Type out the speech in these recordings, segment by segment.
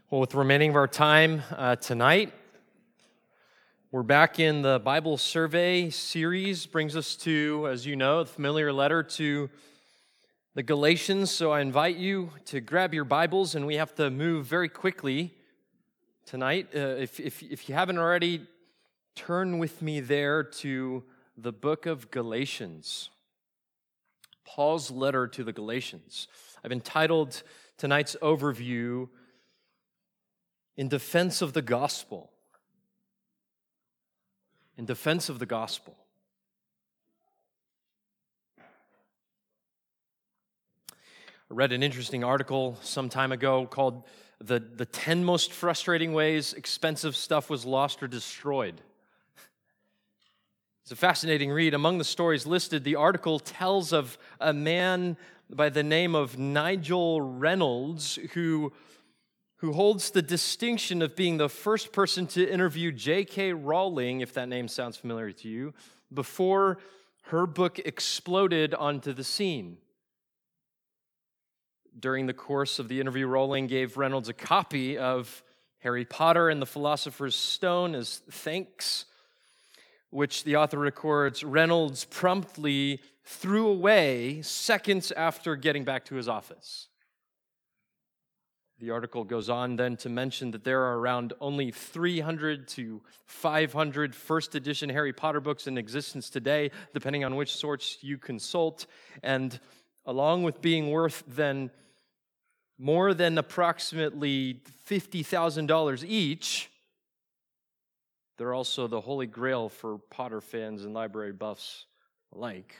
Well, with the remaining of our time tonight, we're back in the Bible survey series. Brings us to, as you know, the familiar letter to the Galatians. So I invite you to grab your Bibles, and we have to move very quickly tonight. If you haven't already, turn with me there to the book of Galatians. Paul's letter to the Galatians. I've entitled tonight's overview, In Defense of the Gospel. In Defense of the Gospel. I read an interesting article some time ago called the 10 Most Frustrating Ways Expensive Stuff Was Lost or Destroyed. It's a fascinating read. Among the stories listed, the article tells of a man by the name of Nigel Reynolds who holds the distinction of being the first person to interview J.K. Rowling, if that name sounds familiar to you, before her book exploded onto the scene. During the course of the interview, Rowling gave Reynolds a copy of Harry Potter and the Philosopher's Stone as thanks, which the author records Reynolds promptly threw away seconds after getting back to his office. The article goes on then to mention that there are around only 300 to 500 first edition Harry Potter books in existence today, depending on which source you consult, and along with being worth then more than approximately $50,000 each, they're also the holy grail for Potter fans and library buffs alike.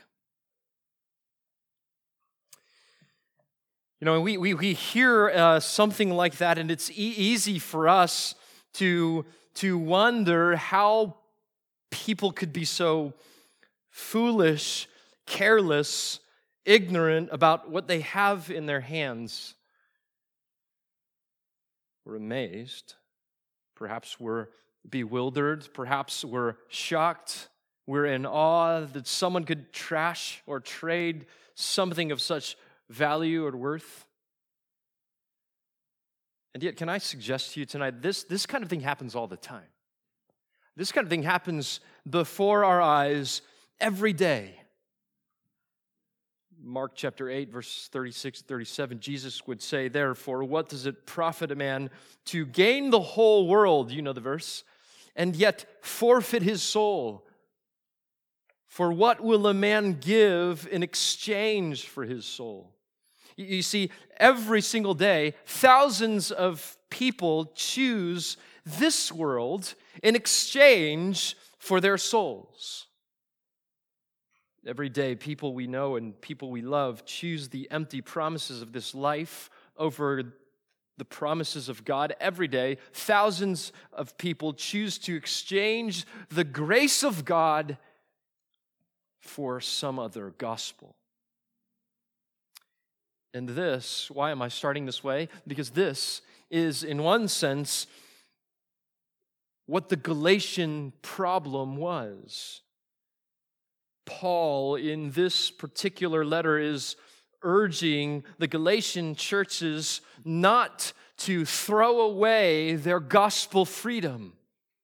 You know, we hear something like that, and it's easy for us to wonder how people could be so foolish, careless, ignorant about what they have in their hands. We're amazed. Perhaps we're bewildered. Perhaps we're shocked. We're in awe that someone could trash or trade something of such value or worth. And yet, can I suggest to you tonight, this kind of thing happens all the time. This kind of thing happens before our eyes every day. Mark chapter 8, verse 36, 37, Jesus would say, "Therefore, what does it profit a man to gain the whole world," you know the verse, "and yet forfeit his soul? For what will a man give in exchange for his soul?" You see, every single day, thousands of people choose this world in exchange for their souls. Every day, people we know and people we love choose the empty promises of this life over the promises of God. Every day, thousands of people choose to exchange the grace of God for some other gospel. And this, why am I starting this way? Because this is, in one sense, what the Galatian problem was. Paul, in this particular letter, is urging the Galatian churches not to throw away their gospel freedom.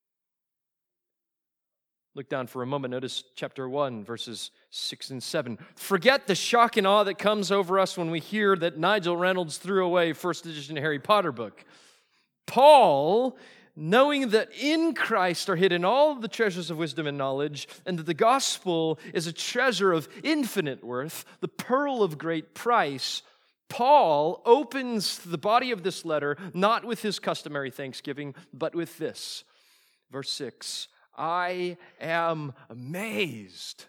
Look down for a moment. Notice chapter 1, verses 6 and 7. Forget the shock and awe that comes over us when we hear that Nigel Reynolds threw away first edition Harry Potter book. Paul, knowing that in Christ are hidden all the treasures of wisdom and knowledge, and that the gospel is a treasure of infinite worth, the pearl of great price, Paul opens the body of this letter not with his customary thanksgiving, but with this. Verse 6. I am amazed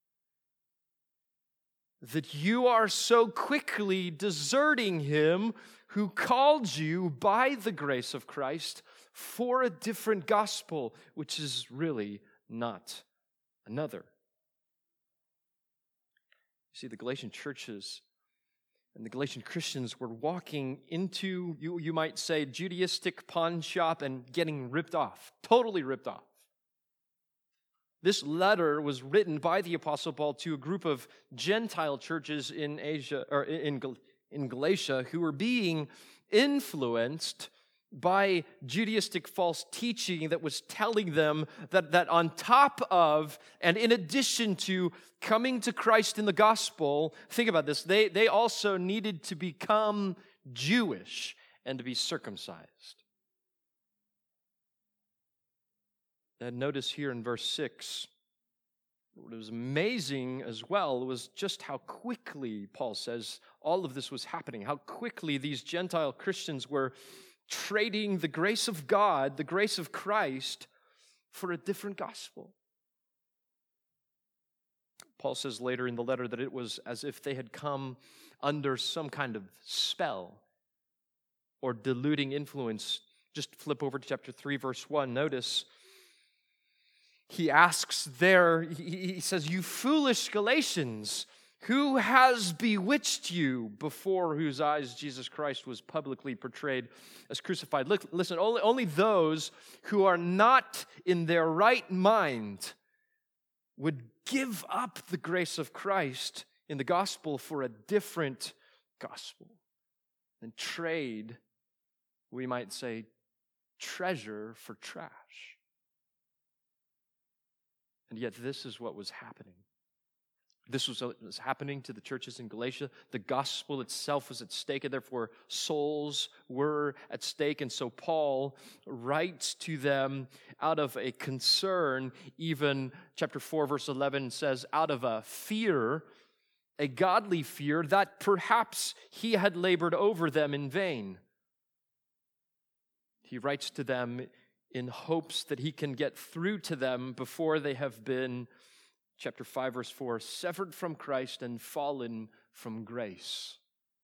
that you are so quickly deserting him who called you by the grace of Christ for a different gospel, which is really not another. You see, the Galatian churches and the Galatian Christians were walking into, you might say, Judaistic pawn shop and getting ripped off, totally ripped off. This letter was written by the Apostle Paul to a group of Gentile churches in Asia or in Galatia who were being influenced by Judaistic false teaching that was telling them that on top of and in addition to coming to Christ in the gospel, think about this, they also needed to become Jewish and to be circumcised. And notice here in verse 6, what was amazing as well was just how quickly, Paul says, all of this was happening, how quickly these Gentile Christians were trading the grace of God, the grace of Christ, for a different gospel. Paul says later in the letter that it was as if they had come under some kind of spell or deluding influence. Just flip over to chapter 3, verse 1. Notice he asks there, he says, "You foolish Galatians, who has bewitched you, before whose eyes Jesus Christ was publicly portrayed as crucified?" Look, listen, only those who are not in their right mind would give up the grace of Christ in the gospel for a different gospel and trade, we might say, treasure for trash. And yet this is what was happening. This was happening to the churches in Galatia. The gospel itself was at stake, and therefore souls were at stake. And so Paul writes to them out of a concern. Even chapter 4, verse 11 says, out of a fear, a godly fear, that perhaps he had labored over them in vain. He writes to them in hopes that he can get through to them before they have been, chapter 5, verse 4, severed from Christ and fallen from grace.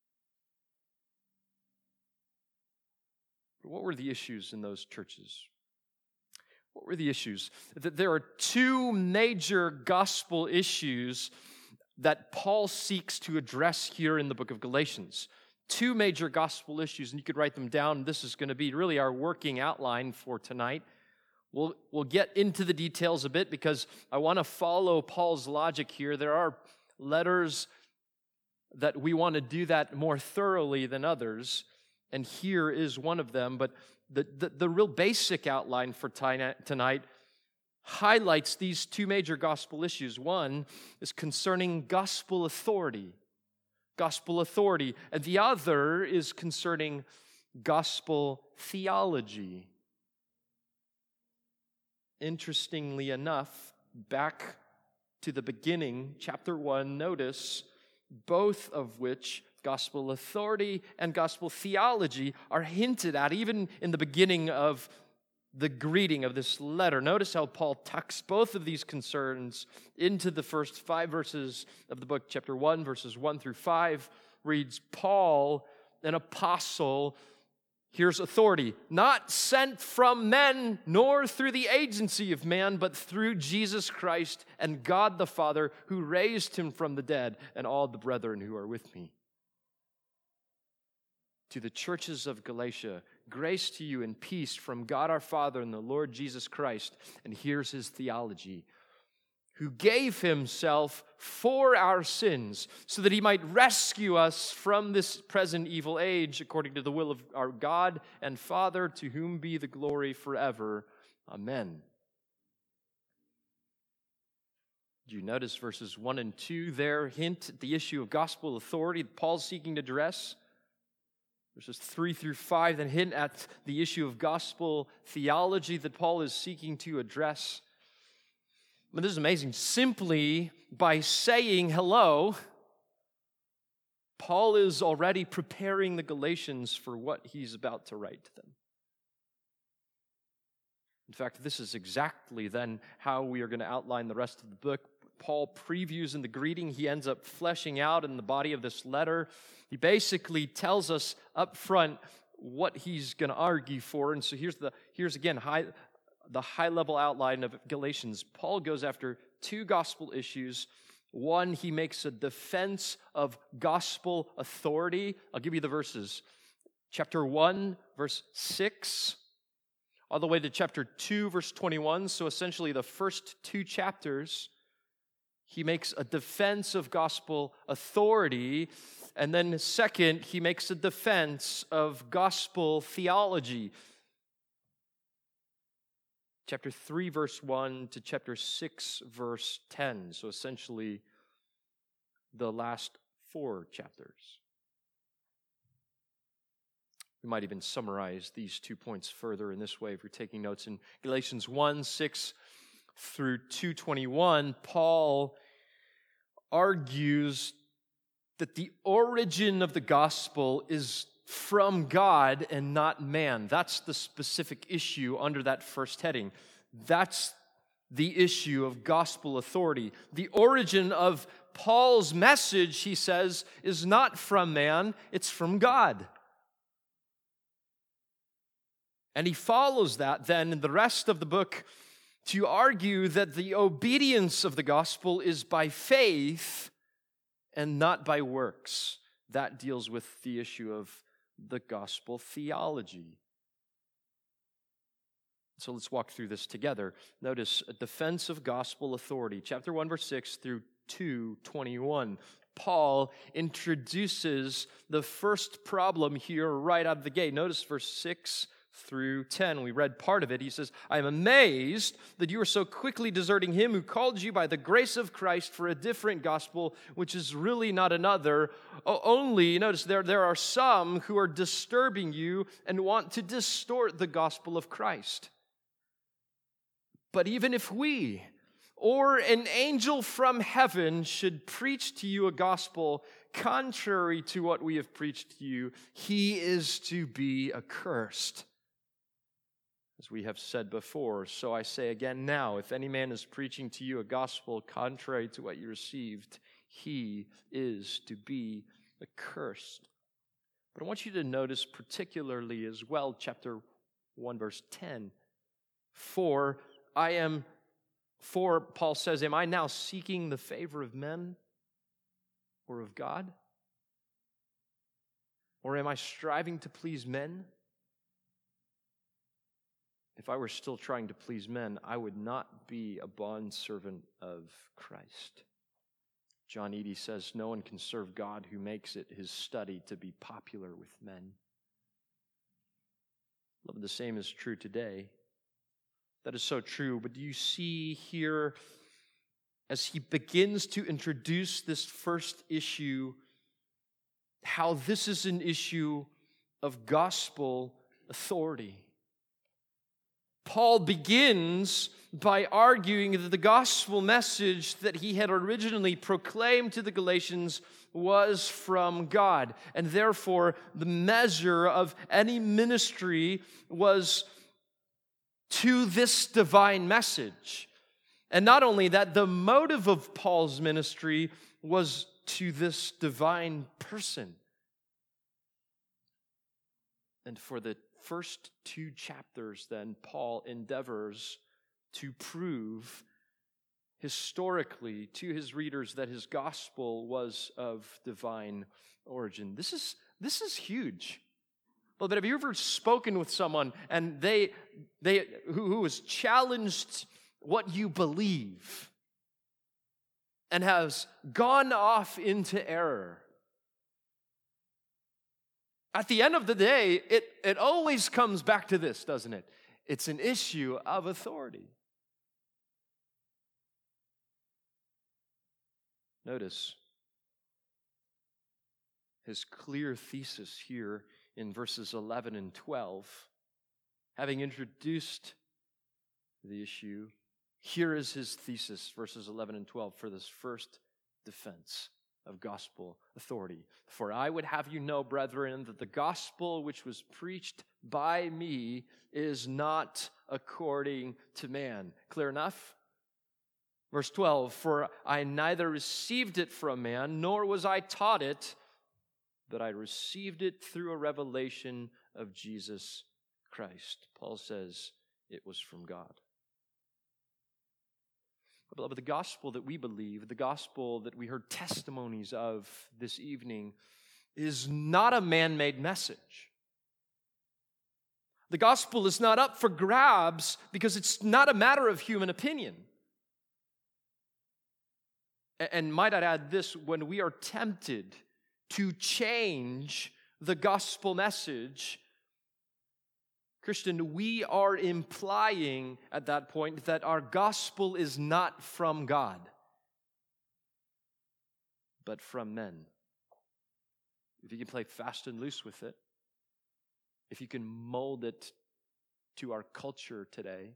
What were the issues in those churches? What were the issues? There are two major gospel issues that Paul seeks to address here in the book of Galatians. Two major gospel issues, and you could write them down. This is going to be really our working outline for tonight. We'll get into the details a bit because I want to follow Paul's logic here. There are letters that we want to do that more thoroughly than others, and here is one of them. But the real basic outline for tonight highlights these two major gospel issues. One is concerning gospel authority, and the other is concerning gospel theology. Interestingly enough, back to the beginning, chapter 1, notice both of which, gospel authority and gospel theology, are hinted at even in the beginning of the greeting of this letter. Notice how Paul tucks both of these concerns into the first 5 verses of the book. Chapter 1, verses 1 through 5 reads, "Paul, an apostle," here's authority, "not sent from men, nor through the agency of man, but through Jesus Christ and God the Father, who raised him from the dead, and all the brethren who are with me. To the churches of Galatia, grace to you and peace from God our Father and the Lord Jesus Christ." And here's his theology. "Who gave himself for our sins, so that he might rescue us from this present evil age, according to the will of our God and Father, to whom be the glory forever. Amen." Do you notice verses 1 and 2 there hint at the issue of gospel authority that Paul's seeking to address? Verses 3 through 5 then hint at the issue of gospel theology that Paul is seeking to address. But this is amazing. Simply by saying hello, Paul is already preparing the Galatians for what he's about to write to them. In fact, this is exactly then how we are going to outline the rest of the book. Paul previews in the greeting. He ends up fleshing out in the body of this letter. He basically tells us up front what he's going to argue for. And so here's again the high-level outline of Galatians. Paul goes after two gospel issues. One, he makes a defense of gospel authority. I'll give you the verses. Chapter 1, verse 6, all the way to chapter 2, verse 21. So essentially the first two chapters, he makes a defense of gospel authority. And then second, he makes a defense of gospel theology. Chapter 3, verse 1 to chapter 6, verse 10. So essentially, the last 4 chapters. We might even summarize these 2 points further in this way if you're taking notes. In Galatians 1, 6 through 2:21, Paul argues that the origin of the gospel is from God and not man. That's the specific issue under that first heading. That's the issue of gospel authority. The origin of Paul's message, he says, is not from man, it's from God. And he follows that then in the rest of the book to argue that the obedience of the gospel is by faith and not by works. That deals with the issue of the gospel theology. So let's walk through this together. Notice a defense of gospel authority. Chapter 1, verse 6 through 2:21. Paul introduces the first problem here right out of the gate. Notice verse 6 through 10. We read part of it. He says, I am amazed that you are so quickly deserting him who called you by the grace of Christ for a different gospel, which is really not another. Only, notice there are some who are disturbing you and want to distort the gospel of Christ. But even if we or an angel from heaven should preach to you a gospel contrary to what we have preached to you, he is to be accursed. As we have said before, so I say again now, if any man is preaching to you a gospel contrary to what you received, he is to be accursed. But I want you to notice particularly as well, chapter 1, verse 10. For Paul says, am I now seeking the favor of men or of God? Or am I striving to please men? If I were still trying to please men, I would not be a bondservant of Christ. John Eadie says, no one can serve God who makes it his study to be popular with men. Love, the same is true today. That is so true. But do you see here, as he begins to introduce this first issue, how this is an issue of gospel authority? Paul begins by arguing that the gospel message that he had originally proclaimed to the Galatians was from God, and therefore the measure of any ministry was to this divine message. And not only that, the motive of Paul's ministry was to this divine person. And for the first 2 chapters, then, Paul endeavors to prove historically to his readers that his gospel was of divine origin. This is huge. Well, but have you ever spoken with someone and who has challenged what you believe and has gone off into error? At the end of the day, it always comes back to this, doesn't it? It's an issue of authority. Notice his clear thesis here in verses 11 and 12. Having introduced the issue, here is his thesis, verses 11 and 12, for this first defense of gospel authority. For I would have you know, brethren, that the gospel which was preached by me is not according to man. Clear enough? Verse 12, for I neither received it from man, nor was I taught it, but I received it through a revelation of Jesus Christ. Paul says it was from God. Beloved, the gospel that we believe, the gospel that we heard testimonies of this evening, is not a man-made message. The gospel is not up for grabs because it's not a matter of human opinion. And might I add this, when we are tempted to change the gospel message, Christian, we are implying at that point that our gospel is not from God, but from men. If you can play fast and loose with it, if you can mold it to our culture today,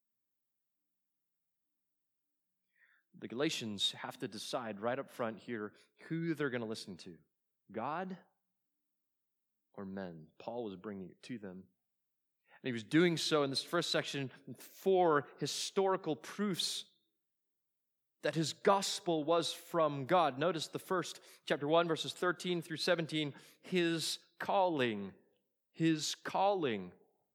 the Galatians have to decide right up front here who they're going to listen to, God or men. Paul was bringing it to them. And he was doing so in this first section for historical proofs that his gospel was from God. Notice the first, chapter 1, verses 13 through 17, his calling. His calling.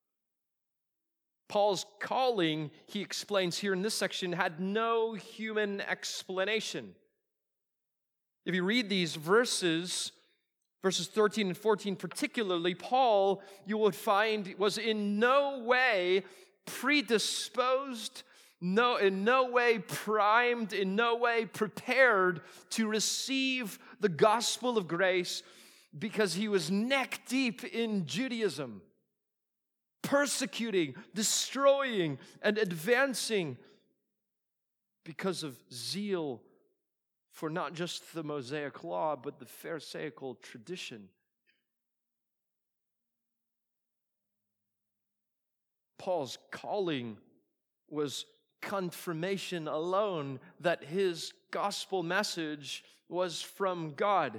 Paul's calling, he explains here in this section, had no human explanation. If you read these verses 13 and 14 particularly, Paul, you would find, was in no way predisposed, in no way primed, in no way prepared to receive the gospel of grace because he was neck deep in Judaism, persecuting, destroying, and advancing because of zeal for not just the Mosaic law, but the Pharisaical tradition. Paul's calling was confirmation alone that his gospel message was from God.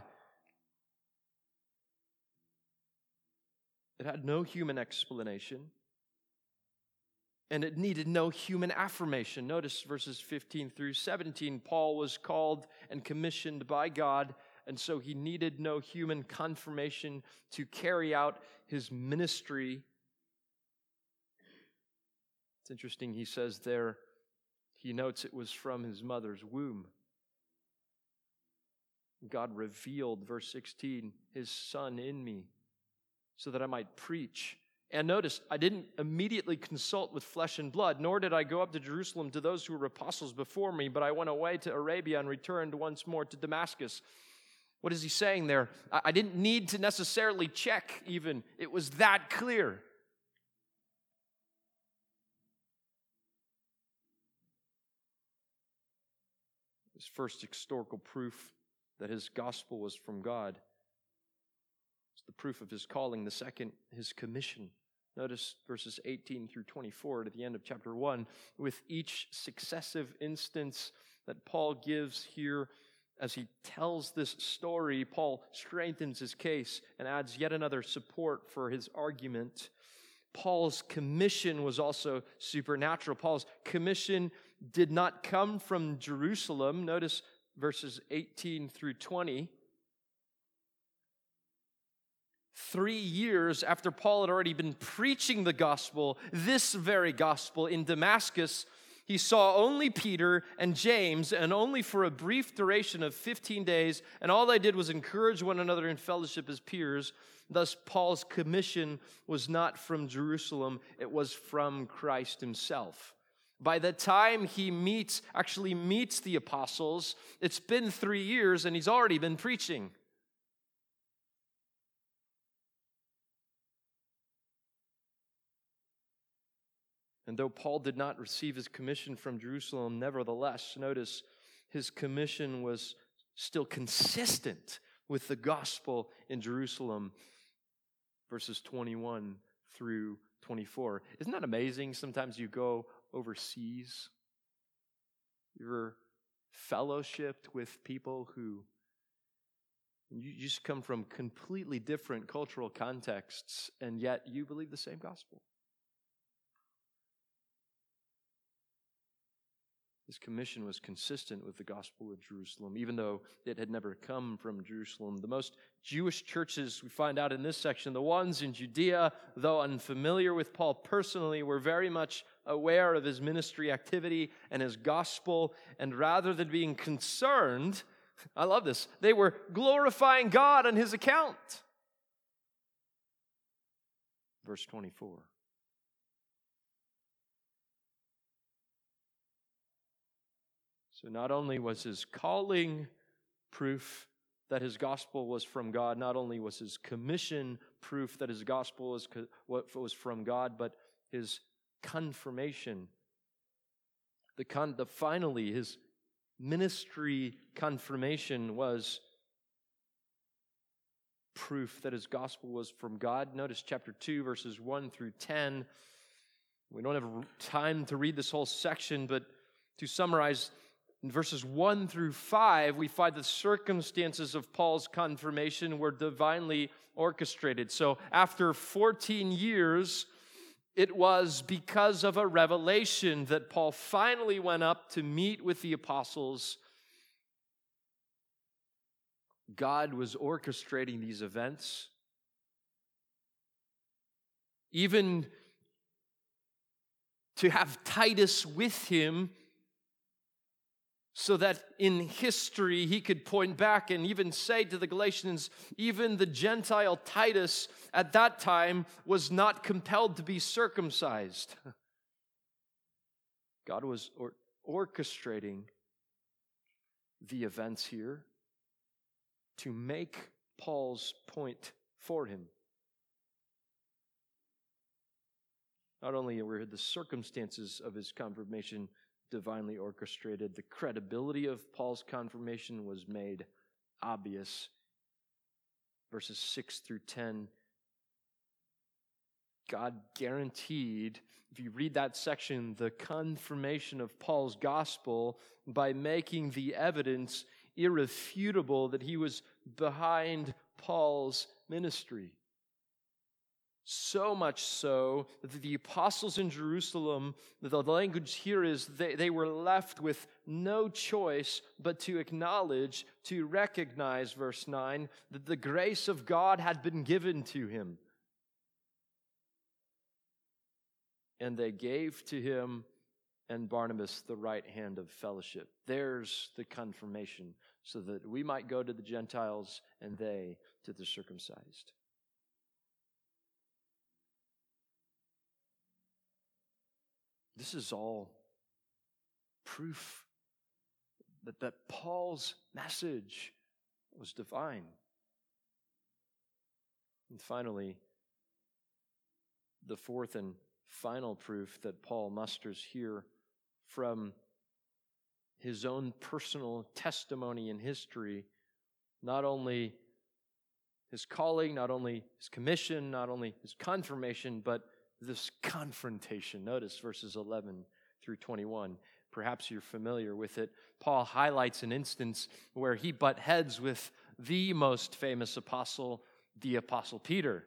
It had no human explanation, and it needed no human affirmation. Notice verses 15 through 17. Paul was called and commissioned by God, and so he needed no human confirmation to carry out his ministry. It's interesting, he says there, he notes it was from his mother's womb. God revealed, verse 16, his Son in me so that I might preach. And notice, I didn't immediately consult with flesh and blood, nor did I go up to Jerusalem to those who were apostles before me, but I went away to Arabia and returned once more to Damascus. What is he saying there? I didn't need to necessarily check even. It was that clear. His first historical proof that his gospel was from God. It's the proof of his calling. The second, his commission. Notice verses 18 through 24 to the end of chapter 1. With each successive instance that Paul gives here, as he tells this story, Paul strengthens his case and adds yet another support for his argument. Paul's commission was also supernatural. Paul's commission did not come from Jerusalem. Notice verses 18 through 20. 3 years after Paul had already been preaching the gospel, this very gospel in Damascus, he saw only Peter and James, and only for a brief duration of 15 days, and all they did was encourage one another in fellowship as peers. Thus, Paul's commission was not from Jerusalem, it was from Christ himself. By the time he actually meets the apostles, it's been 3 years and he's already been preaching. And though Paul did not receive his commission from Jerusalem, nevertheless, notice his commission was still consistent with the gospel in Jerusalem. Verses 21 through 24. Isn't that amazing? Sometimes you go overseas. You ever fellowshipped with people who you just come from completely different cultural contexts, and yet you believe the same gospel. His commission was consistent with the gospel of Jerusalem, even though it had never come from Jerusalem. The most Jewish churches we find out in this section, the ones in Judea, though unfamiliar with Paul personally, were very much aware of his ministry activity and his gospel, and rather than being concerned, I love this, they were glorifying God on his account. Verse 24. So not only was his calling proof that his gospel was from God. Not only was his commission proof that his gospel was from God, but his confirmation. Finally, his ministry confirmation was proof that his gospel was from God. Notice chapter 2, verses 1 through 10. We don't have time to read this whole section, but to summarize, in verses 1 through 5, we find the circumstances of Paul's confirmation were divinely orchestrated. So after 14 years, it was because of a revelation that Paul finally went up to meet with the apostles. God was orchestrating these events. Even to have Titus with him, so that in history he could point back and even say to the Galatians, even the Gentile Titus at that time was not compelled to be circumcised. God was orchestrating the events here to make Paul's point for him. Not only were the circumstances of his confirmation divinely orchestrated, the credibility of Paul's confirmation was made obvious. Verses 6 through 10, God guaranteed, if you read that section, the confirmation of Paul's gospel by making the evidence irrefutable that he was behind Paul's ministry. So much so that the apostles in Jerusalem, the language here is they were left with no choice but to acknowledge, to recognize, verse 9, that the grace of God had been given to him. And they gave to him and Barnabas the right hand of fellowship. There's the confirmation, so that we might go to the Gentiles and they to the circumcised. This is all proof that Paul's message was divine. And finally, the fourth and final proof that Paul musters here from his own personal testimony in history, not only his calling, not only his commission, not only his confirmation, but this confrontation. Notice verses 11 through 21. Perhaps you're familiar with it. Paul highlights an instance where he butt heads with the most famous apostle, the Apostle Peter.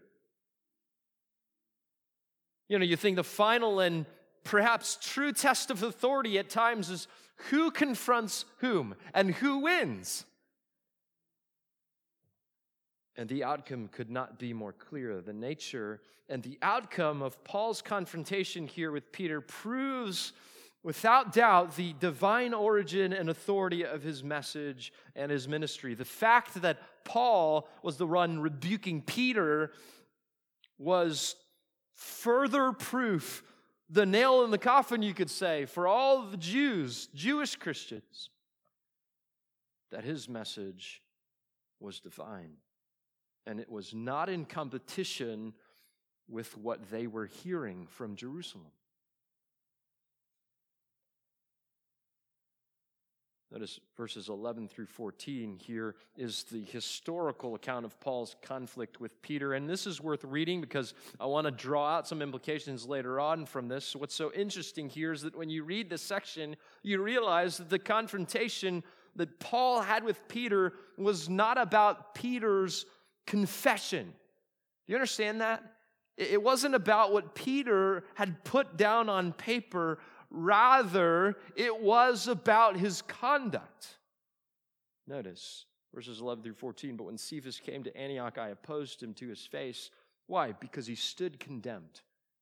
You think the final and perhaps true test of authority at times is who confronts whom and who wins. And the outcome could not be more clear. The nature and the outcome of Paul's confrontation here with Peter proves without doubt the divine origin and authority of his message and his ministry. The fact that Paul was the one rebuking Peter was further proof, the nail in the coffin, you could say, for all of the Jewish Christians, that his message was divine. And it was not in competition with what they were hearing from Jerusalem. Notice verses 11 through 14 here is the historical account of Paul's conflict with Peter. And this is worth reading because I want to draw out some implications later on from this. What's so interesting here is that when you read this section, you realize that the confrontation that Paul had with Peter was not about Peter's confession. Do you understand that? It wasn't about what Peter had put down on paper. Rather, it was about his conduct. Notice verses 11 through 14. But when Cephas came to Antioch, I opposed him to his face. Why? Because he stood condemned.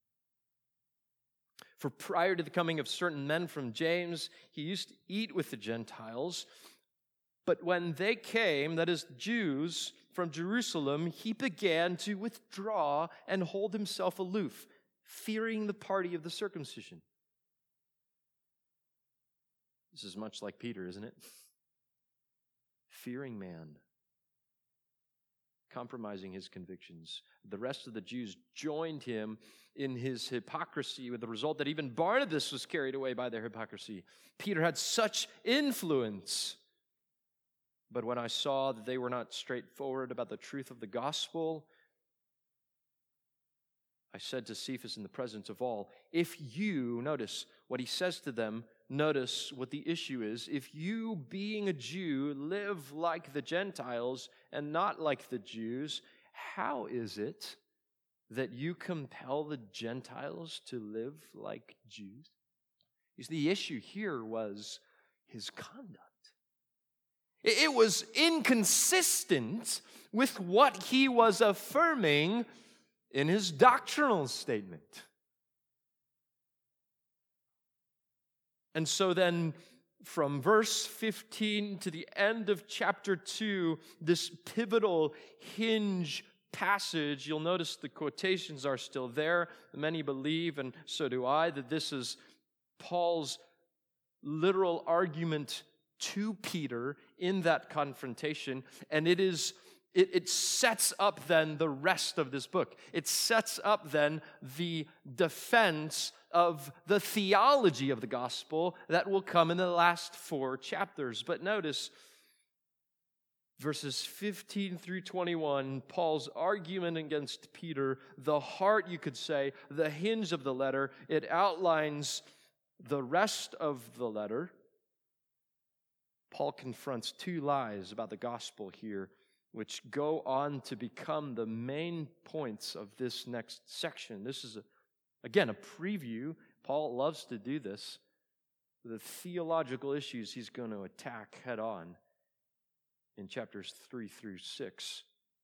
For prior to the coming of certain men from James, he used to eat with the Gentiles. But when they came, that is, Jews from Jerusalem, he began to withdraw and hold himself aloof, fearing the party of the circumcision. This is much like Peter, isn't it? Fearing man compromising his convictions. The rest of the Jews joined him in his hypocrisy, with the result that even Barnabas was carried away by their hypocrisy. Peter had such influence. But when I saw that they were not straightforward about the truth of the gospel, I said to Cephas in the presence of all, if you, notice what he says to them, notice what the issue is. If you, being a Jew, live like the Gentiles and not like the Jews, how is it that you compel the Gentiles to live like Jews? You see, the issue here was his conduct. It was inconsistent with what he was affirming in his doctrinal statement. And so then, from verse 15 to the end of chapter 2, this pivotal hinge passage, you'll notice the quotations are still there. Many believe, and so do I, that this is Paul's literal argument to Peter in that confrontation, and it sets up then the rest of this book. It sets up then the defense of the theology of the gospel that will come in the last 4 chapters. But notice verses 15 through 21, Paul's argument against Peter, the heart, you could say, the hinge of the letter. It outlines the rest of the letter. Paul confronts 2 lies about the gospel here, which go on to become the main points of this next section. This is, again, a preview. Paul loves to do this. The theological issues he's going to attack head on in chapters 3 through 6.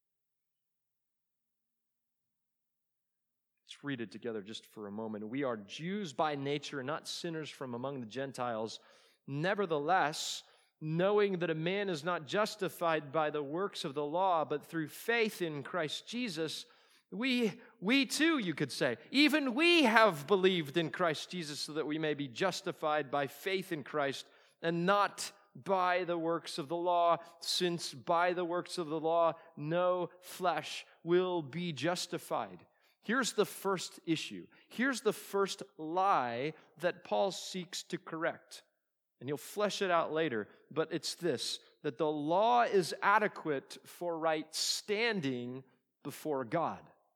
Let's read it together just for a moment. We are Jews by nature, not sinners from among the Gentiles. Nevertheless, knowing that a man is not justified by the works of the law, but through faith in Christ Jesus, we too, you could say, even we have believed in Christ Jesus so that we may be justified by faith in Christ and not by the works of the law, since by the works of the law no flesh will be justified. Here's the first issue. Here's the first lie that Paul seeks to correct. And he'll flesh it out later, but it's this, that the law is adequate for right standing before God.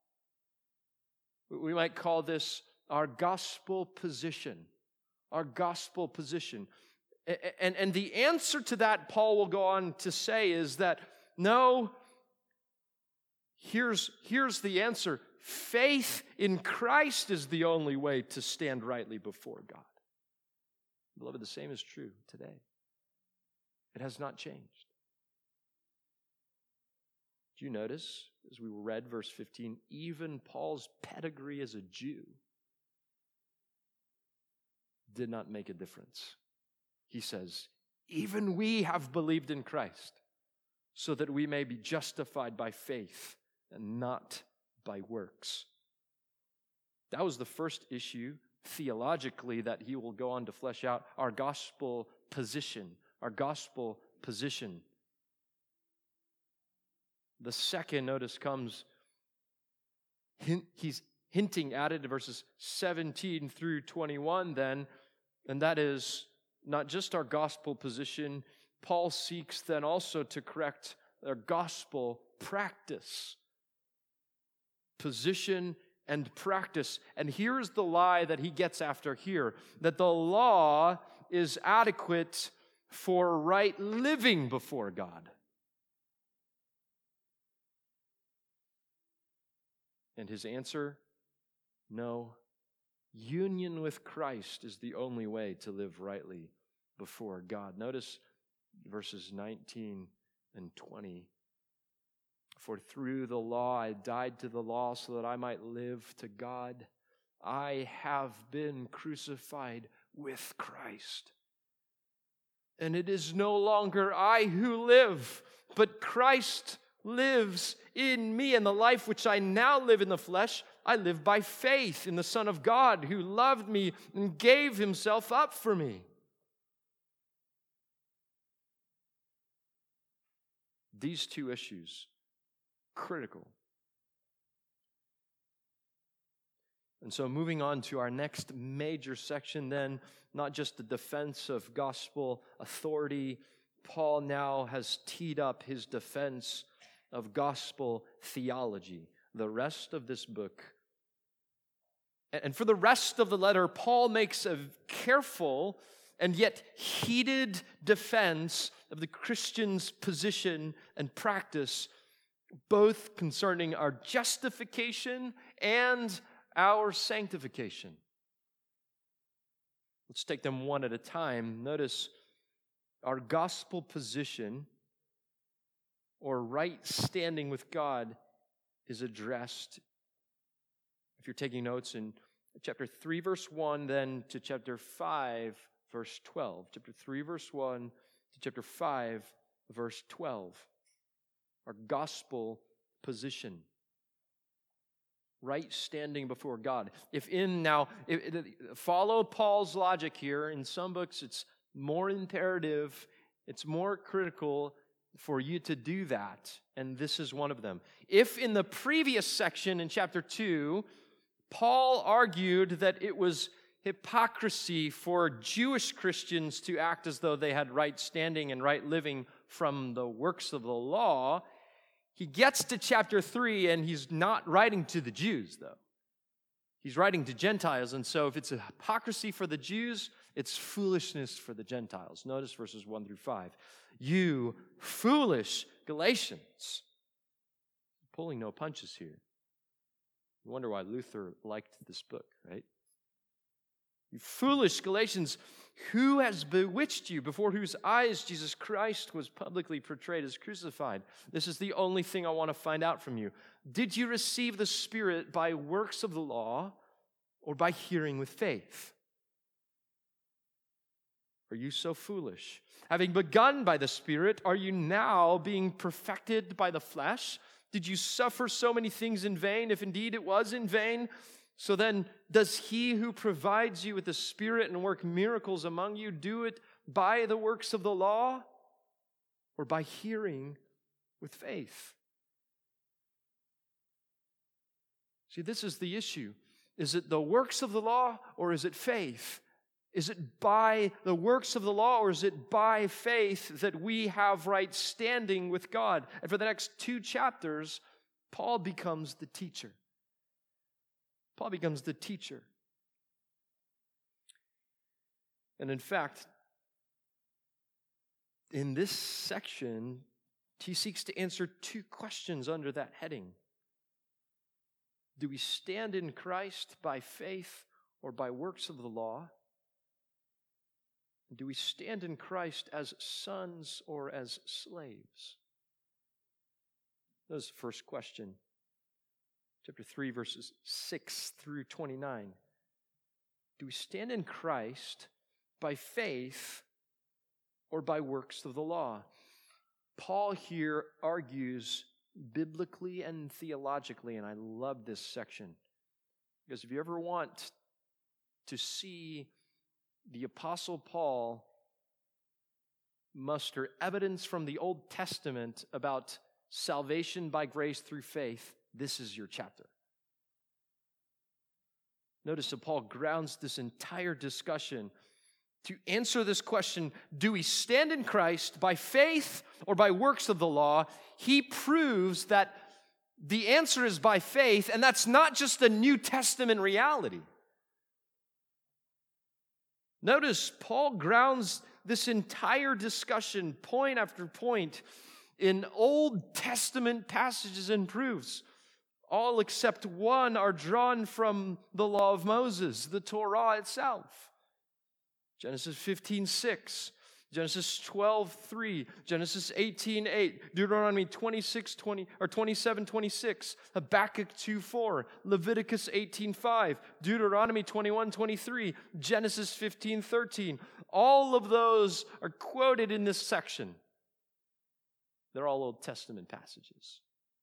We might call this our gospel position. Our gospel position. And the answer to that, Paul will go on to say, is that, no, here's the answer. Faith in Christ is the only way to stand rightly before God. Beloved, the same is true today. It has not changed. Do you notice, as we read verse 15, even Paul's pedigree as a Jew did not make a difference. He says, even we have believed in Christ so that we may be justified by faith and not by works. That was the first issue theologically that he will go on to flesh out, our gospel position. Our gospel position. The second, notice, comes, he's hinting at it in verses 17 through 21 then, and that is not just our gospel position. Paul seeks then also to correct their gospel practice. Position and practice. And here's the lie that he gets after here, that the law is adequate for right living before God. And his answer, no. Union with Christ is the only way to live rightly before God. Notice verses 19 and 20. For through the law I died to the law so that I might live to God. I have been crucified with Christ. And it is no longer I who live, but Christ lives in me. And the life which I now live in the flesh, I live by faith in the Son of God who loved me and gave himself up for me. These two issues critical. And so moving on to our next major section then, not just the defense of gospel authority, Paul now has teed up his defense of gospel theology. The rest of this book, and for the rest of the letter, Paul makes a careful and yet heated defense of the Christian's position and practice, both concerning our justification and our sanctification. Let's take them one at a time. Notice our gospel position or right standing with God is addressed, if you're taking notes, in chapter 3, verse 1, then to chapter 5, verse 12. Chapter 3, verse 1 to chapter 5, verse 12. Our gospel position. Right standing before God. Follow Paul's logic here. In some books, it's more imperative, it's more critical for you to do that, and this is one of them. If in the previous section in chapter 2, Paul argued that it was hypocrisy for Jewish Christians to act as though they had right standing and right living from the works of the law, he gets to chapter 3, and he's not writing to the Jews, though. He's writing to Gentiles, and so if it's a hypocrisy for the Jews, it's foolishness for the Gentiles. Notice verses 1 through 5. You foolish Galatians. Pulling no punches here. You wonder why Luther liked this book, right? You foolish Galatians, who has bewitched you, before whose eyes Jesus Christ was publicly portrayed as crucified? This is the only thing I want to find out from you. Did you receive the Spirit by works of the law or by hearing with faith? Are you so foolish? Having begun by the Spirit, are you now being perfected by the flesh? Did you suffer so many things in vain, if indeed it was in vain? So then, does he who provides you with the Spirit and work miracles among you do it by the works of the law or by hearing with faith? See, this is the issue. Is it the works of the law or is it faith? Is it by the works of the law or is it by faith that we have right standing with God? And for the next 2 chapters, Paul becomes the teacher. Paul becomes the teacher. And in fact, in this section, he seeks to answer 2 questions under that heading. Do we stand in Christ by faith or by works of the law? Do we stand in Christ as sons or as slaves? That was the first question. Chapter 3, verses 6 through 29. Do we stand in Christ by faith or by works of the law? Paul here argues biblically and theologically, and I love this section. Because if you ever want to see the Apostle Paul muster evidence from the Old Testament about salvation by grace through faith, this is your chapter. Notice that Paul grounds this entire discussion to answer this question, do we stand in Christ by faith or by works of the law? He proves that the answer is by faith, and that's not just a New Testament reality. Notice Paul grounds this entire discussion, point after point, in Old Testament passages and proofs. All except one are drawn from the law of Moses, the Torah itself. Genesis 15:6, Genesis 12:3, Genesis 18:8, Deuteronomy 27:26, Habakkuk 2:4, Leviticus 18:5, Deuteronomy 21:23, Genesis 15:13. All of those are quoted in this section. They're all Old Testament passages.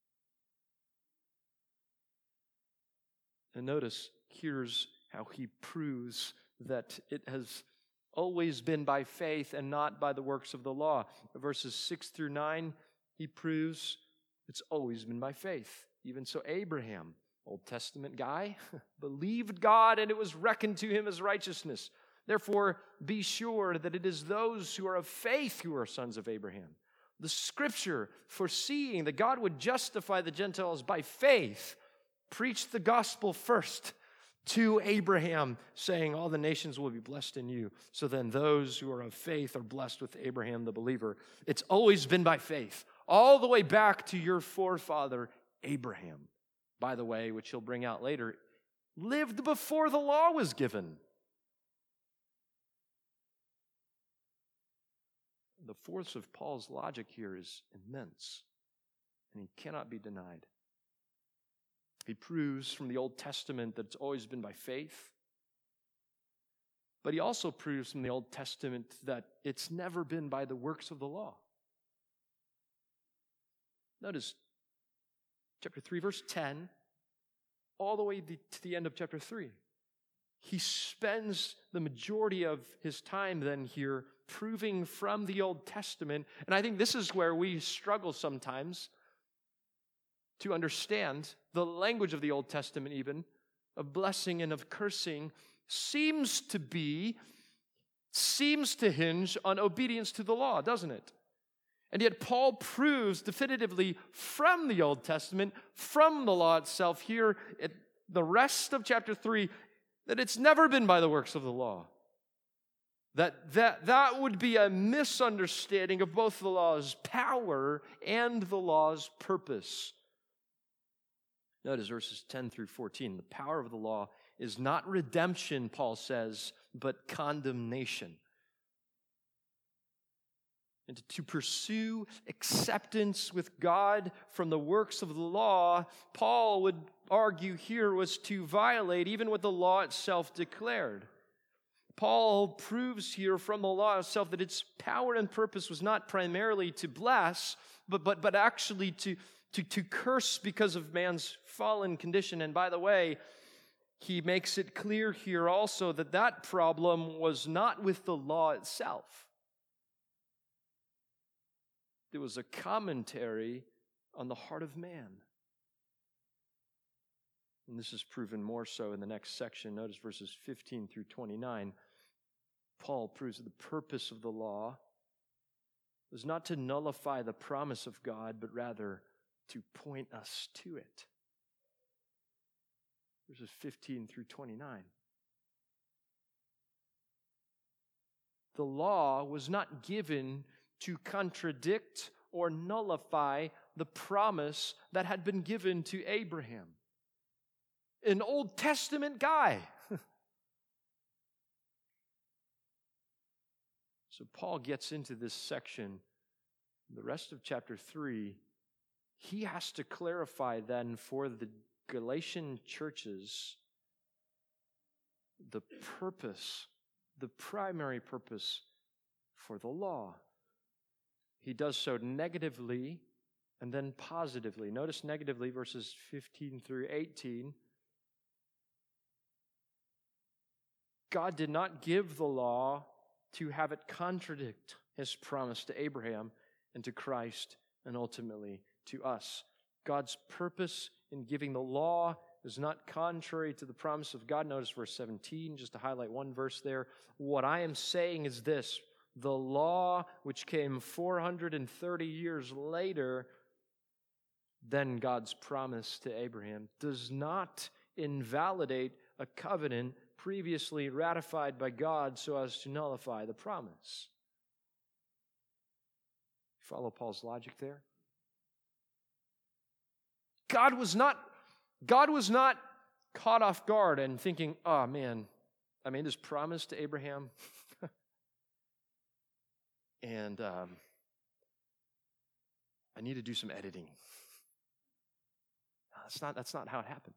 And notice, here's how he proves that it has always been by faith and not by the works of the law. Verses 6 through 9, he proves It's always been by faith. Even so, Abraham, Old Testament guy, believed God and it was reckoned to him as righteousness. Therefore, be sure that it is those who are of faith who are sons of Abraham. The Scripture, foreseeing that God would justify the Gentiles by faith, preached the gospel first to Abraham, saying, all the nations will be blessed in you. So then those who are of faith are blessed with Abraham the believer. It's always been by faith, all the way back to your forefather Abraham, by the way, which he'll bring out later, lived before the law was given. The force of Paul's logic here is immense, and he cannot be denied. He proves from the Old Testament that it's always been by faith, but he also proves from the Old Testament that it's never been by the works of the law. Notice chapter 3, verse 10, all the way to the end of chapter 3. He spends the majority of his time then here proving from the Old Testament, and I think this is where we struggle sometimes to understand the language of the Old Testament even, of blessing and of cursing, seems to hinge on obedience to the law, doesn't it? And yet Paul proves definitively from the Old Testament, from the law itself here, at the rest of chapter 3, that it's never been by the works of the law. That would be a misunderstanding of both the law's power and the law's purpose. Notice verses 10 through 14. The power of the law is not redemption, Paul says, but condemnation. And to pursue acceptance with God from the works of the law, Paul would argue here, was to violate even what the law itself declared. Paul proves here from the law itself that its power and purpose was not primarily to bless, but actually to curse because of man's fallen condition. And by the way, he makes it clear here also that that problem was not with the law itself. It was a commentary on the heart of man. And this is proven more so in the next section. Notice verses 15 through 29. Paul proves that the purpose of the law was not to nullify the promise of God, but rather to point us to it. Verses 15 through 29. The law was not given to contradict or nullify the promise that had been given to Abraham, an Old Testament guy. So Paul gets into this section, the rest of chapter 3. He has to clarify then for the Galatian churches the purpose, the primary purpose for the law. He does so negatively and then positively. Notice negatively verses 15 through 18. God did not give the law to have it contradict his promise to Abraham and to Christ and ultimately to us. God's purpose in giving the law is not contrary to the promise of God. Notice verse 17, just to highlight one verse there. What I am saying is this: the law, which came 430 years later than God's promise to Abraham, does not invalidate a covenant previously ratified by God so as to nullify the promise. Follow Paul's logic there? God was not caught off guard and thinking, oh man, I made this promise to Abraham and I need to do some editing. That's not how it happened.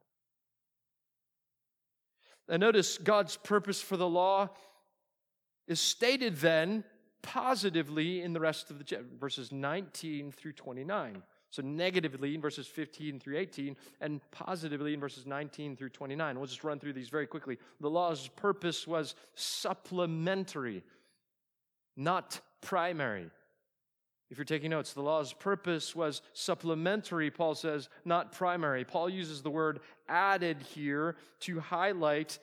And notice God's purpose for the law is stated then positively in the rest of the verses 19 through 29. So negatively in verses 15 through 18 and positively in verses 19 through 29. We'll just run through these very quickly. The law's purpose was supplementary, not primary. If you're taking notes, the law's purpose was supplementary, Paul says, not primary. Paul uses the word added here to highlight,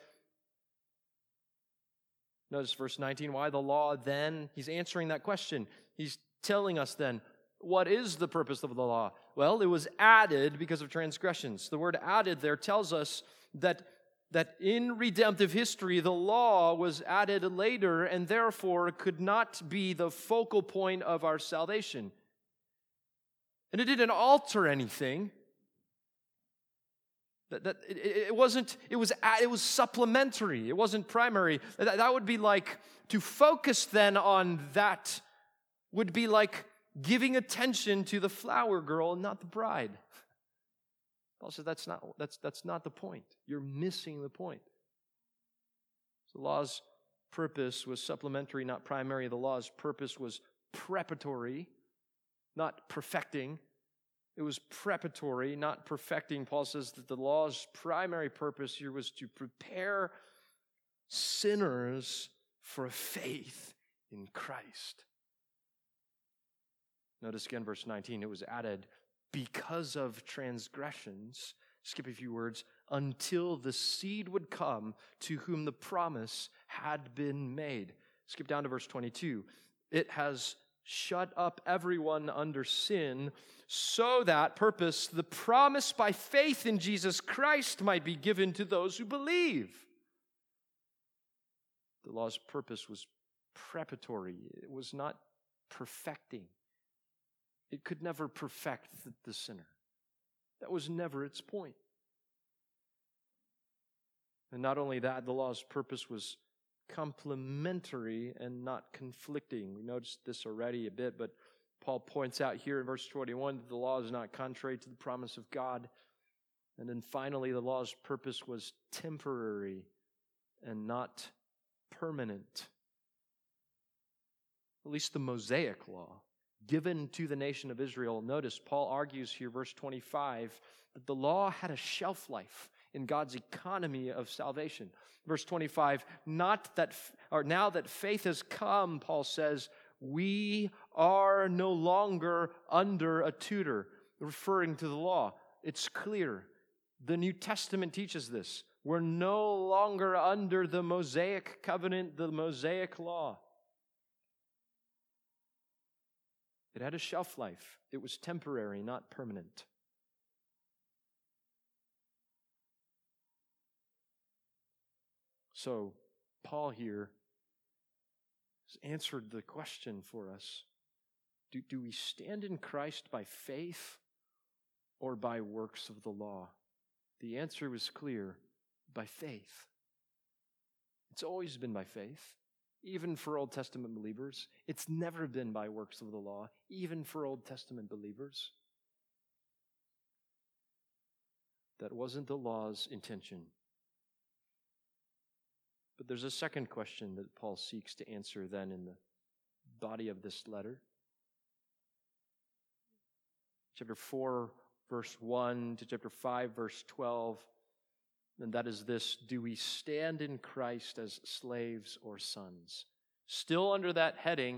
notice verse 19, why the law then? He's answering that question. He's telling us then, what is the purpose of the law? Well, it was added because of transgressions. The word added there tells us that in redemptive history, the law was added later and therefore could not be the focal point of our salvation. And it didn't alter anything. It was supplementary. It wasn't primary. That would be like, to focus then on that would be like giving attention to the flower girl and not the bride. Paul said that's not the point. You're missing the point. So the law's purpose was supplementary, not primary. The law's purpose was preparatory, not perfecting. It was preparatory, not perfecting. Paul says that the law's primary purpose here was to prepare sinners for faith in Christ. Notice again verse 19, it was added because of transgressions, skip a few words, until the seed would come to whom the promise had been made. Skip down to verse 22. It has shut up everyone under sin, so that, purpose, the promise by faith in Jesus Christ might be given to those who believe. The law's purpose was preparatory. It was not perfecting. It could never perfect the sinner. That was never its point. And not only that, the law's purpose was complementary and not conflicting. We noticed this already a bit, but Paul points out here in verse 21 that the law is not contrary to the promise of God. And then finally, the law's purpose was temporary and not permanent. At least the Mosaic law given to the nation of Israel. Notice Paul argues here, verse 25, that the law had a shelf life in God's economy of salvation. Verse 25, now that faith has come, Paul says, we are no longer under a tutor, referring to the law. It's clear. The New Testament teaches this. We're no longer under the Mosaic covenant, the Mosaic law. It had a shelf life. It was temporary, not permanent. So, Paul here has answered the question for us. Do we stand in Christ by faith or by works of the law? The answer was clear, by faith. It's always been by faith. Even for Old Testament believers. It's never been by works of the law, even for Old Testament believers. That wasn't the law's intention. But there's a second question that Paul seeks to answer then in the body of this letter. Chapter 4, verse 1 to chapter 5, verse 12. And that is this: do we stand in Christ as slaves or sons? Still under that heading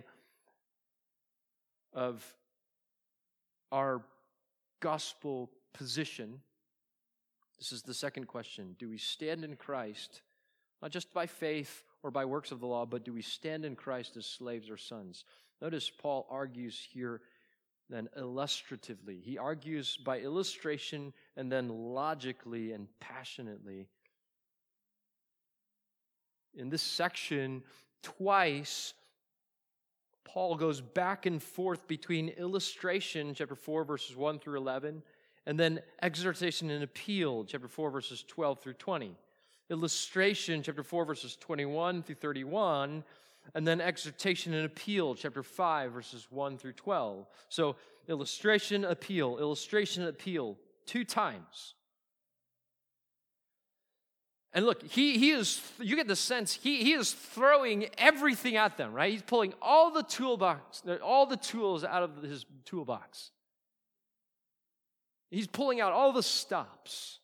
of our gospel position. This is the second question. Do we stand in Christ, not just by faith or by works of the law, but do we stand in Christ as slaves or sons? Notice Paul argues here then illustratively. He argues by illustration and then logically and passionately. In this section, twice, Paul goes back and forth between illustration, chapter 4, verses 1 through 11, and then exhortation and appeal, chapter 4, verses 12 through 20. Illustration, chapter 4, verses 21 through 31, and then exhortation and appeal, chapter 5, verses 1 through 12. So, illustration, appeal, 2 times. And look, he is, you get the sense, he is throwing everything at them, right? He's pulling all the tools out of his toolbox. He's pulling out all the stops.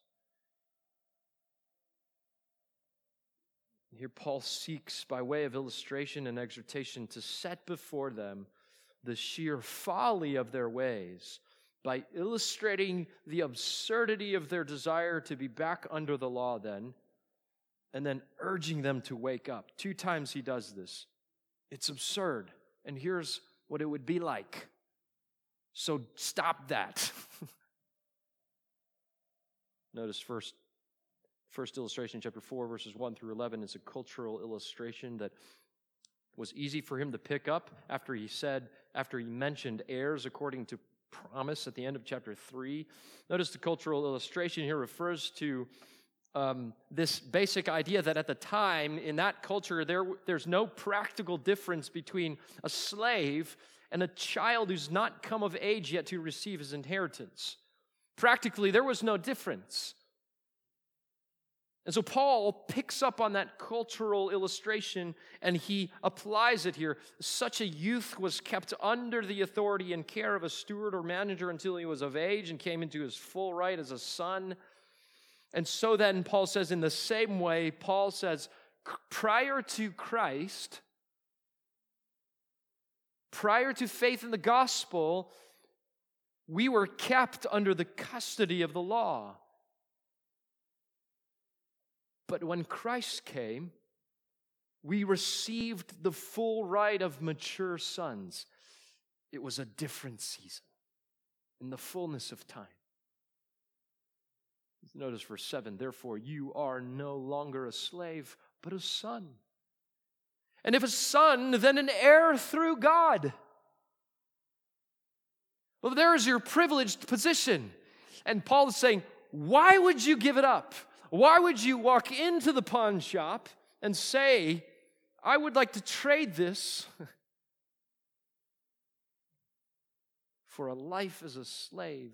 Here Paul seeks, by way of illustration and exhortation, to set before them the sheer folly of their ways by illustrating the absurdity of their desire to be back under the law then, and then urging them to wake up. 2 times he does this. It's absurd, and here's what it would be like. So stop that. Notice first illustration, chapter 4, verses 1 through 11, is a cultural illustration that was easy for him to pick up after he mentioned heirs according to promise at the end of chapter 3. Notice the cultural illustration here refers to this basic idea that at the time, in that culture, there's no practical difference between a slave and a child who's not come of age yet to receive his inheritance. Practically, there was no difference. And so Paul picks up on that cultural illustration and he applies it here. Such a youth was kept under the authority and care of a steward or manager until he was of age and came into his full right as a son. And so then Paul says, in the same way, Paul says, prior to Christ, prior to faith in the gospel, we were kept under the custody of the law. But when Christ came, we received the full right of mature sons. It was a different season in the fullness of time. Notice verse 7, therefore you are no longer a slave, but a son. And if a son, then an heir through God. Well, there is your privileged position. And Paul is saying, why would you give it up? Why would you walk into the pawn shop and say, I would like to trade this for a life as a slave?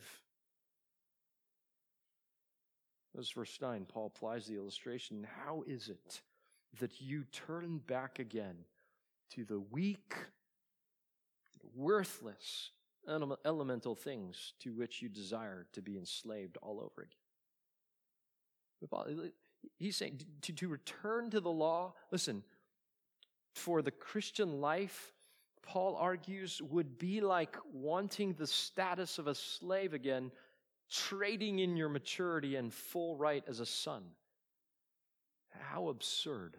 Notice verse 9, Paul applies the illustration. How is it that you turn back again to the weak, worthless, elemental things to which you desire to be enslaved all over again? He's saying to return to the law, listen, for the Christian life, Paul argues, would be like wanting the status of a slave again, trading in your maturity and full right as a son. How absurd.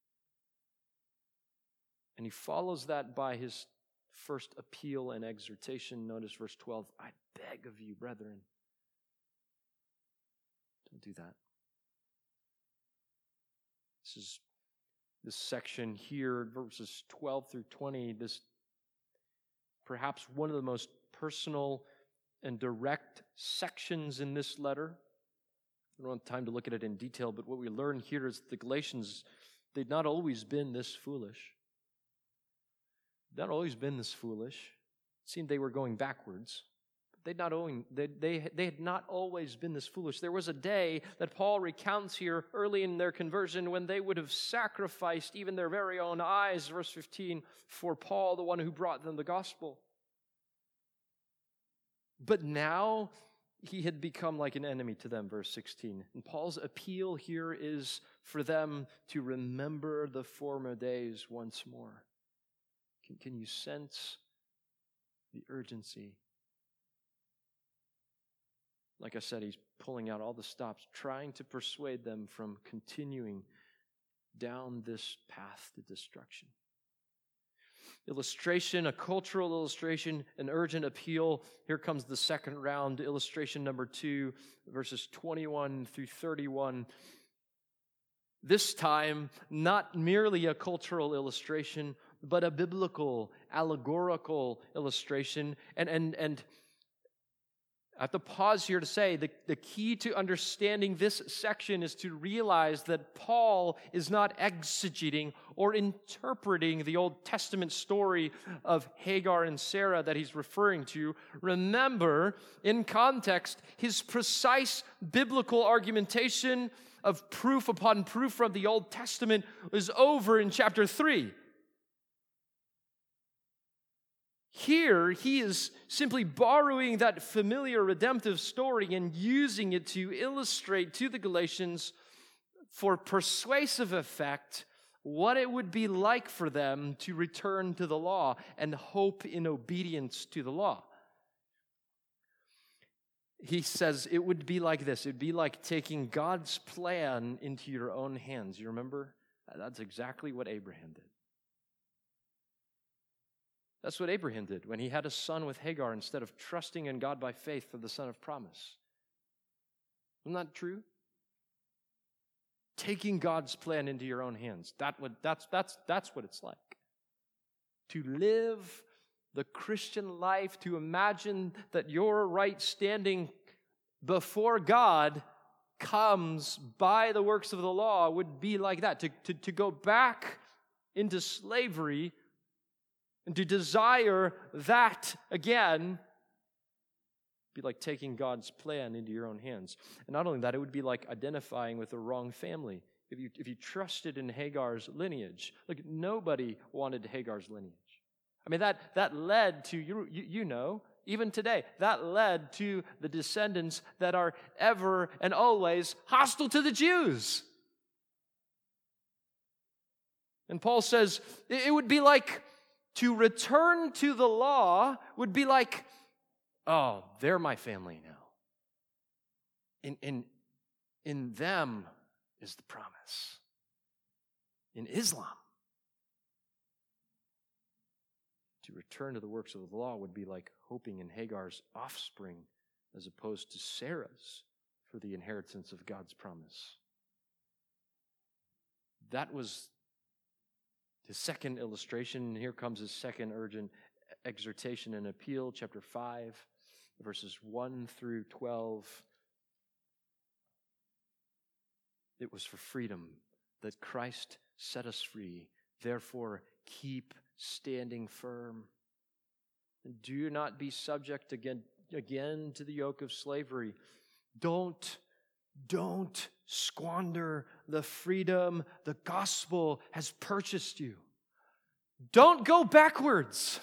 And he follows that by his first appeal and exhortation. Notice verse 12, I beg of you, brethren, don't do that. This section here, verses 12 through 20, this perhaps one of the most personal and direct sections in this letter. I don't have time to look at it in detail, but what we learn here is the Galatians, they'd not always been this foolish. Not always been this foolish. It seemed they were going backwards. They had not always been this foolish. There was a day that Paul recounts here early in their conversion when they would have sacrificed even their very own eyes, verse 15, for Paul, the one who brought them the gospel. But now he had become like an enemy to them, verse 16. And Paul's appeal here is for them to remember the former days once more. Can you sense the urgency? Like I said, he's pulling out all the stops, trying to persuade them from continuing down this path to destruction. Illustration, a cultural illustration, an urgent appeal. Here comes the second round, illustration number 2, verses 21 through 31. This time, not merely a cultural illustration, but a biblical, allegorical illustration. And I have to pause here to say the key to understanding this section is to realize that Paul is not exegeting or interpreting the Old Testament story of Hagar and Sarah that he's referring to. Remember, in context, his precise biblical argumentation of proof upon proof from the Old Testament is over in chapter 3. Here, he is simply borrowing that familiar redemptive story and using it to illustrate to the Galatians for persuasive effect what it would be like for them to return to the law and hope in obedience to the law. He says it would be like this. It would be like taking God's plan into your own hands. You remember? That's exactly what Abraham did. That's what Abraham did when he had a son with Hagar instead of trusting in God by faith for the son of promise. Isn't that true? Taking God's plan into your own hands. That's what it's like. To live the Christian life, to imagine that your right standing before God comes by the works of the law would be like that. To go back into slavery and to desire that again be like taking God's plan into your own hands. And not only that, it would be like identifying with the wrong family. If you trusted in Hagar's lineage, like nobody wanted Hagar's lineage. I mean, that led to, you know, even today, that led to the descendants that are ever and always hostile to the Jews. And Paul says it would be like to return to the law would be like, oh, they're my family now. In them is the promise. In Islam, to return to the works of the law would be like hoping in Hagar's offspring as opposed to Sarah's for the inheritance of God's promise. That was his second illustration. Here comes his second urgent exhortation and appeal, chapter 5, verses 1 through 12. It was for freedom that Christ set us free. Therefore, keep standing firm. And do not be subject again to the yoke of slavery. Don't squander the freedom the gospel has purchased you. Don't go backwards.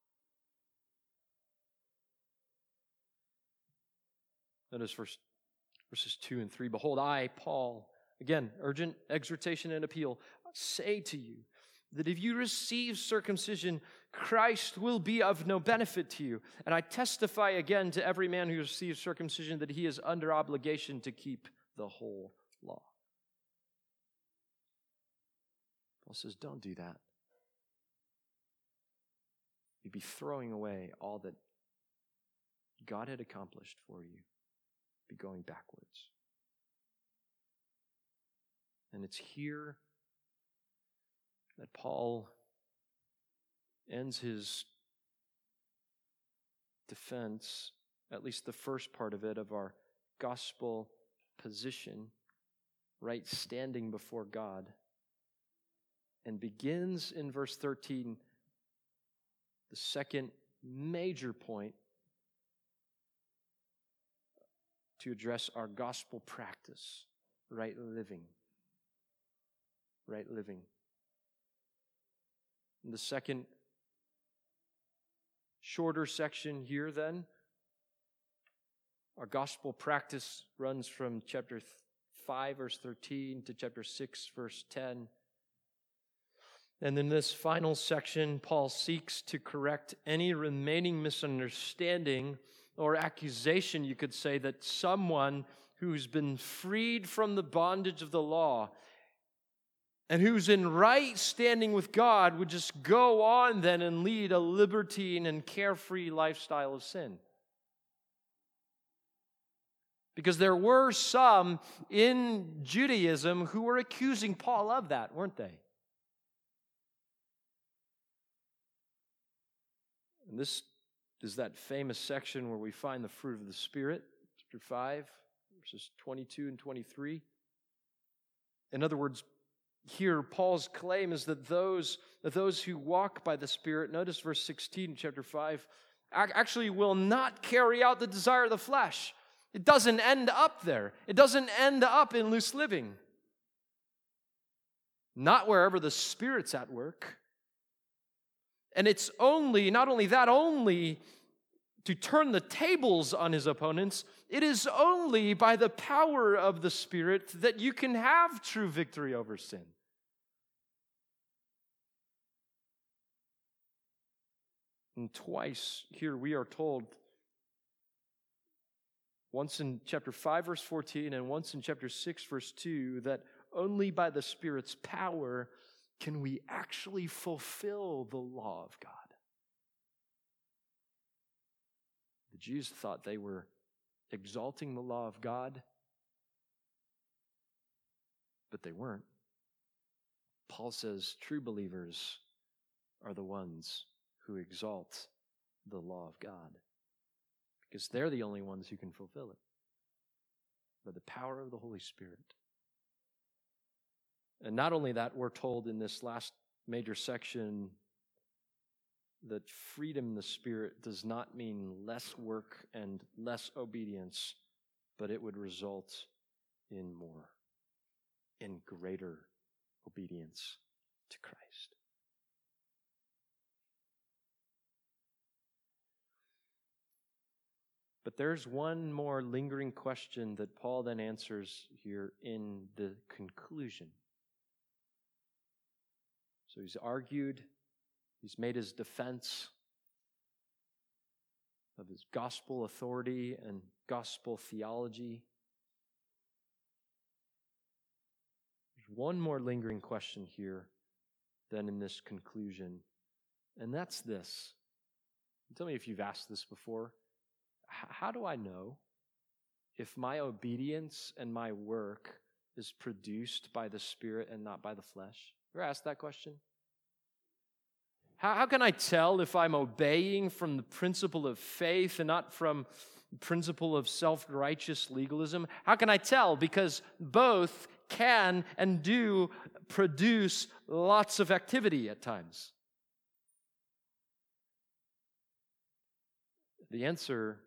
Notice verses 2 and 3. Behold, I, Paul, again, urgent exhortation and appeal, say to you that if you receive circumcision, Christ will be of no benefit to you. And I testify again to every man who receives circumcision that he is under obligation to keep the whole law. Paul says, don't do that. You'd be throwing away all that God had accomplished for you. Be going backwards. And it's here that Paul ends his defense, at least the first part of it, of our gospel position, right standing before God, and begins in verse 13 the second major point to address our gospel practice, right living. Right living. In the second shorter section here then, our gospel practice runs from chapter 5, verse 13 to chapter 6, verse 10. And in this final section, Paul seeks to correct any remaining misunderstanding or accusation, you could say, that someone who's been freed from the bondage of the law and who's in right standing with God would just go on then and lead a libertine and carefree lifestyle of sin. Because there were some in Judaism who were accusing Paul of that, weren't they? And this is that famous section where we find the fruit of the Spirit, chapter 5, verses 22 and 23. In other words, here Paul's claim is that those who walk by the Spirit, notice verse 16, chapter 5, actually will not carry out the desire of the flesh. It doesn't end up there. It doesn't end up in loose living. Not wherever the Spirit's at work. And it's not only to turn the tables on his opponents, it is only by the power of the Spirit that you can have true victory over sin. And twice here we are told, once in chapter 5, verse 14, and once in chapter 6, verse 2, that only by the Spirit's power can we actually fulfill the law of God. The Jews thought they were exalting the law of God, but they weren't. Paul says true believers are the ones who exalt the law of God, because they're the only ones who can fulfill it by the power of the Holy Spirit. And not only that, we're told in this last major section that freedom in the Spirit does not mean less work and less obedience, but it would result in more, in greater obedience to Christ. But there's one more lingering question that Paul then answers here in the conclusion. So he's argued, he's made his defense of his gospel authority and gospel theology. There's one more lingering question here then in this conclusion, and that's this. Tell me if you've asked this before. How do I know if my obedience and my work is produced by the Spirit and not by the flesh? You ever asked that question? How can I tell if I'm obeying from the principle of faith and not from the principle of self-righteous legalism? How can I tell? Because both can and do produce lots of activity at times. The answer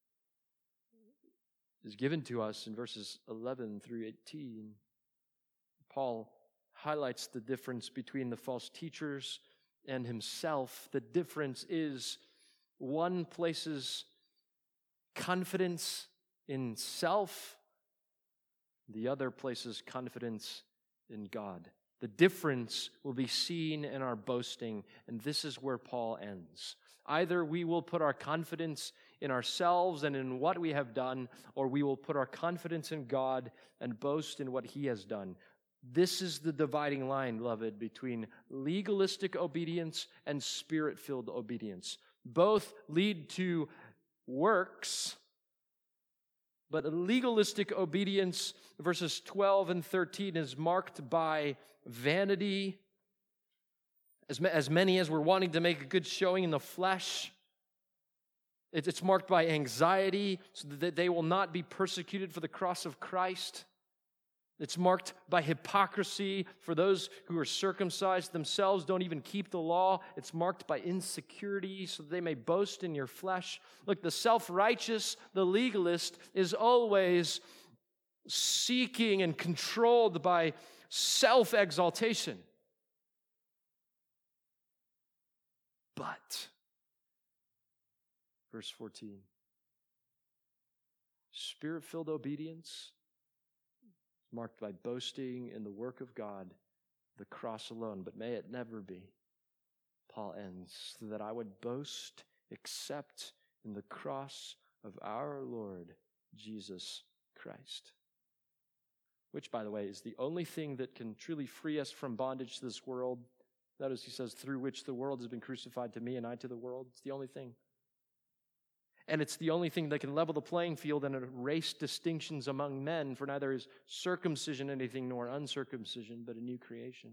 is given to us in verses 11 through 18. Paul highlights the difference between the false teachers and himself. The difference is one places confidence in self, the other places confidence in God. The difference will be seen in our boasting, and this is where Paul ends. Either we will put our confidence in ourselves and in what we have done, or we will put our confidence in God and boast in what He has done. This is the dividing line, beloved, between legalistic obedience and Spirit-filled obedience. Both lead to works, but legalistic obedience, verses 12 and 13, is marked by vanity. As many as we're wanting to make a good showing in the flesh. It's marked by anxiety, so that they will not be persecuted for the cross of Christ. It's marked by hypocrisy, for those who are circumcised themselves don't even keep the law. It's marked by insecurity, so that they may boast in your flesh. Look, the self-righteous, the legalist, is always seeking and controlled by self-exaltation. But, verse 14, Spirit-filled obedience is marked by boasting in the work of God, the cross alone. But may it never be, Paul ends, so that I would boast except in the cross of our Lord Jesus Christ. Which, by the way, is the only thing that can truly free us from bondage to this world. Notice he says, through which the world has been crucified to me and I to the world. It's the only thing. And it's the only thing that can level the playing field and erase distinctions among men, for neither is circumcision anything nor uncircumcision, but a new creation.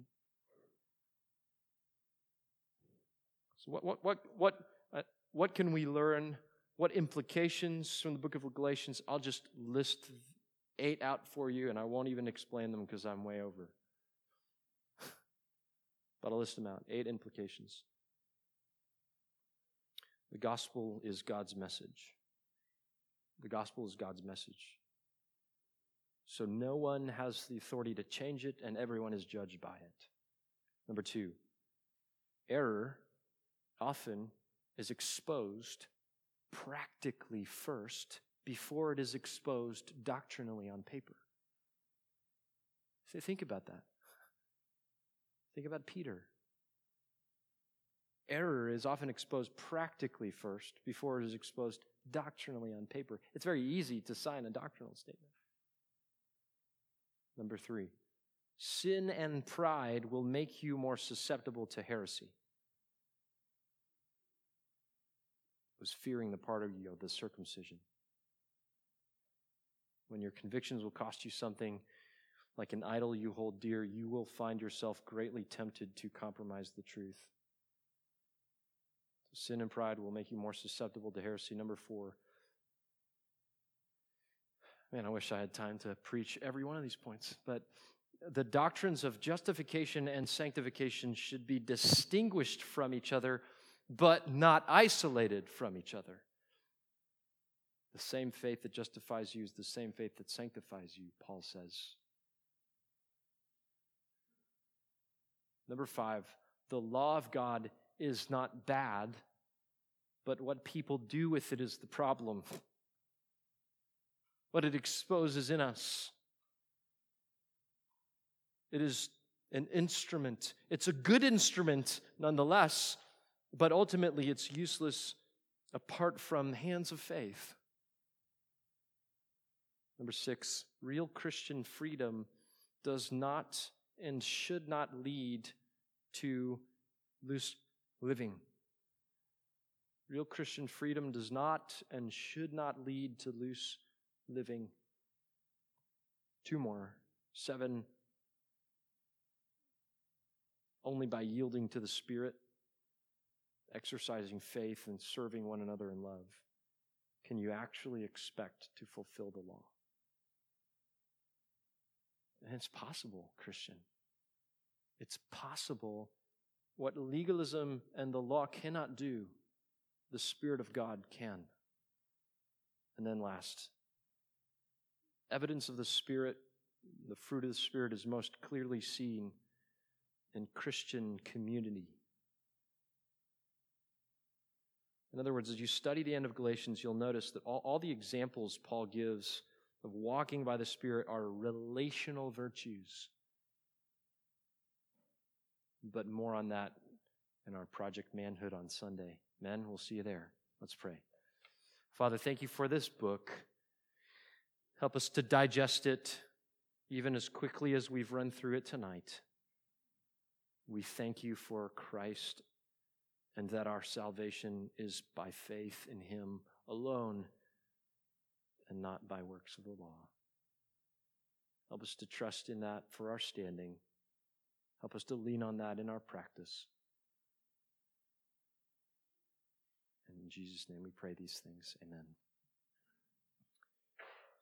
So what can we learn? What implications from the book of Galatians? I'll just list 8 out for you, and I won't even explain them because I'm way over. But I'll list them out. 8 implications. The gospel is God's message. The gospel is God's message. So no one has the authority to change it, and everyone is judged by it. Number 2, error often is exposed practically first before it is exposed doctrinally on paper. So think about that. Think about Peter. Error is often exposed practically first before it is exposed doctrinally on paper. It's very easy to sign a doctrinal statement. Number 3, sin and pride will make you more susceptible to heresy. It was fearing the part of you of the circumcision. When your convictions will cost you something like an idol you hold dear, you will find yourself greatly tempted to compromise the truth. Sin and pride will make you more susceptible to heresy. Number 4. Man, I wish I had time to preach every one of these points, but the doctrines of justification and sanctification should be distinguished from each other, but not isolated from each other. The same faith that justifies you is the same faith that sanctifies you, Paul says. Number 5, the law of God is not bad, but what people do with it is the problem. What it exposes in us. It is an instrument. It's a good instrument nonetheless, but ultimately it's useless apart from hands of faith. Number 6, real Christian freedom does not and should not lead to loose living. Real Christian freedom does not and should not lead to loose living. 2 more. 7, only by yielding to the Spirit, exercising faith, and serving one another in love can you actually expect to fulfill the law. And it's possible, Christian. It's possible. What legalism and the law cannot do, the Spirit of God can. And then last, evidence of the Spirit, the fruit of the Spirit is most clearly seen in Christian community. In other words, as you study the end of Galatians, you'll notice that all the examples Paul gives of walking by the Spirit are relational virtues. But more on that in our Project Manhood on Sunday. Men, we'll see you there. Let's pray. Father, thank you for this book. Help us to digest it even as quickly as we've run through it tonight. We thank you for Christ and that our salvation is by faith in Him alone and not by works of the law. Help us to trust in that for our standing. Help us to lean on that in our practice. And in Jesus' name we pray these things. Amen.